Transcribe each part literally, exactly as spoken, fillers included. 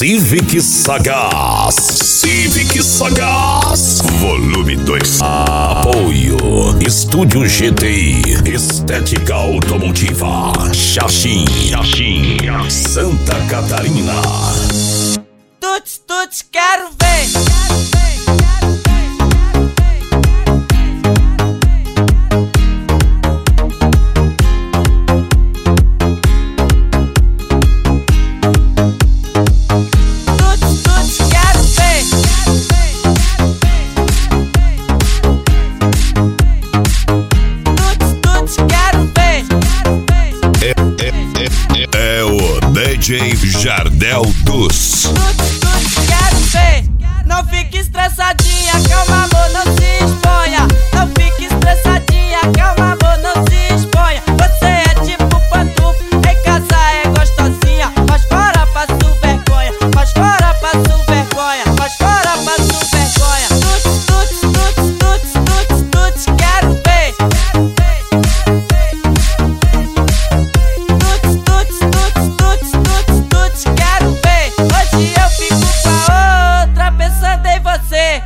Civic Sagaz. Civic Sagaz. Volume dois. Apoio. Estúdio G T I. Estética Automotiva. Xaxim. Xaxim. Santa Catarina. Tuts, tuts, quero ver. D J Jardel dos. Tuts, tuts, quero ver. Não fique estressadinha, calma amor, não se exponha. Não fique estressadinha, calma amor, não se exponha. Você é tipo pantufa, em casa é gostosinha. Mas fora passo vergonha, mas fora passo vergonha, mas fora passo vergonha. Tuts, tuts, tuts, tuts, tuts, tuts, quero ver. Tuts, tuts, tuts, tuts, tuts, tuts, quero ver. Hoje eu fico com a outra pensando em você.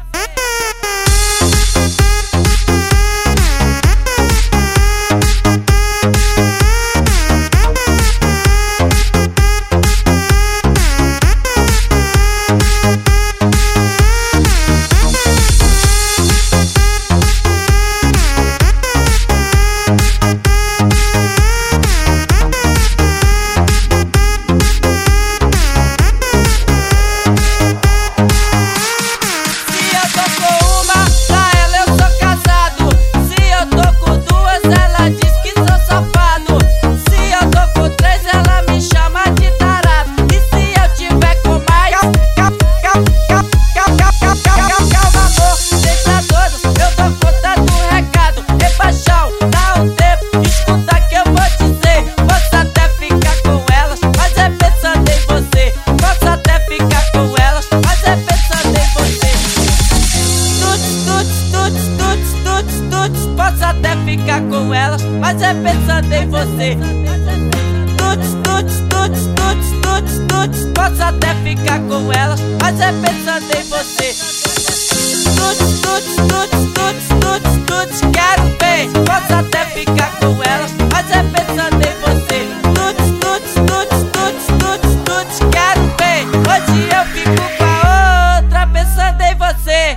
Posso até ficar com elas, mas é pensando em você. Tuts, tuts, tuts, tuts, tuts, tuts, posso até ficar com elas, mas é pensando em você. Tuts, tuts, tuts, tuts, tuts, tuts, quero ver. Posso até ficar com elas, mas é pensando em você. Tuts, tuts, tuts, tuts, tuts, tuts, quero ver. Hoje eu fico com a outra pensando em você.